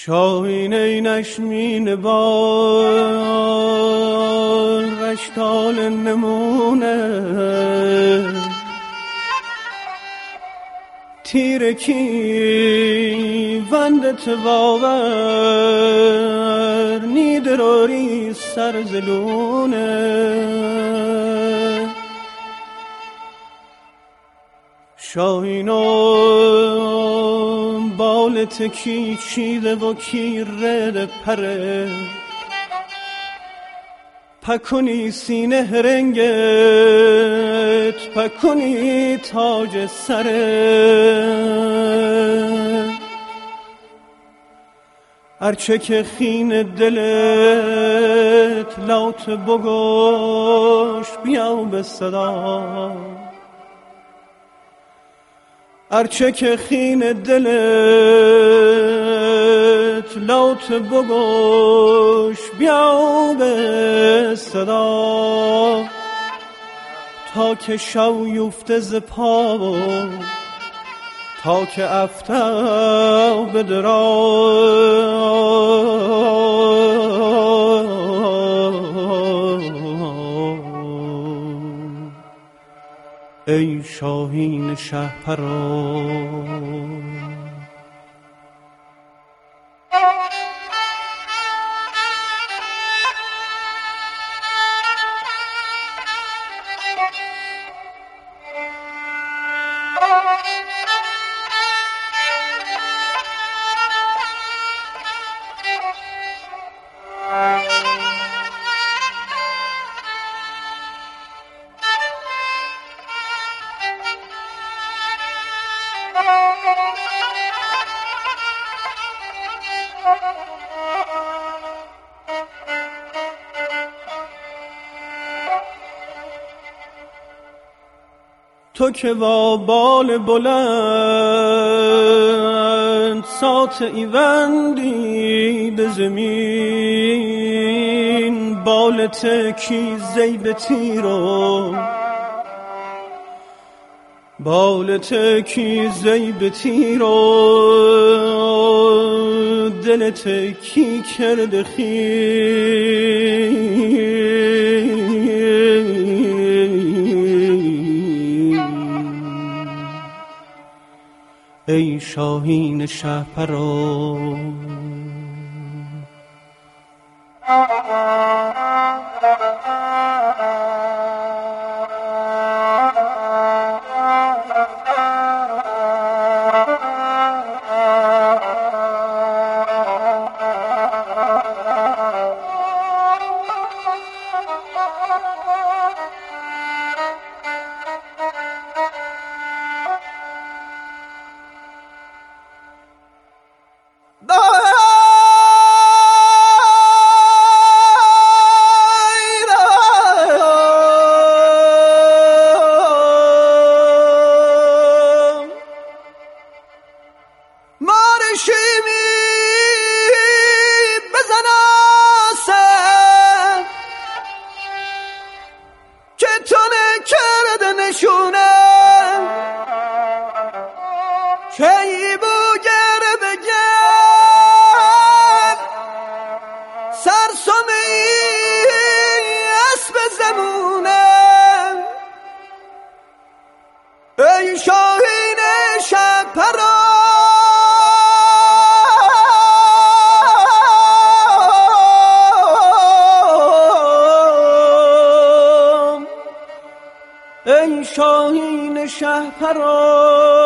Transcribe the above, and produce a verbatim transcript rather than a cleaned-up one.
شاهینه نشمین بار رشتال نمونه تیرکی وندت باور نیدروری سرزلونه شاهینم بالت کی چیده و کی رد پره پکنی سینه رنگت پکنی تاج سره ارچه که خین دلت لات بگوش بیا به صدا ارچه که خین دلت لات بگوش بیا به صدا تا که شو یفته ز پا تا که افتو بدرا ای شاهین شهپرا تو که با بال بلند سات ایوندی به زمین بالت کی زیب تیرو بالت کی زیب تیرو دلت کی کرد خیر ای شاهین شهپرا ای شاهین شهپرا